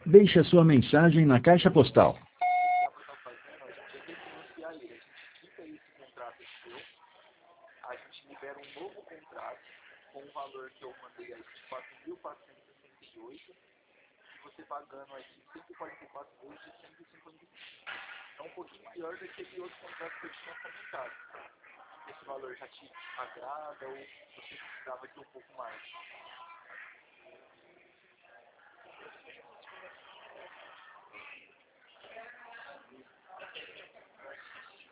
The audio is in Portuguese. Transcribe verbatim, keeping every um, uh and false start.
Deixe a sua mensagem na caixa postal. A gente libera um novo contrato com o valor que eu mandei aí de quatro mil quatrocentos e sessenta e oito e você pagando aí cento e quarenta e quatro vezes de cento e cinquenta e cinco. É um pouquinho pior do que aquele outro contrato que eu tinha comentado. Esse valor já te agrada ou você precisava de um pouco mais?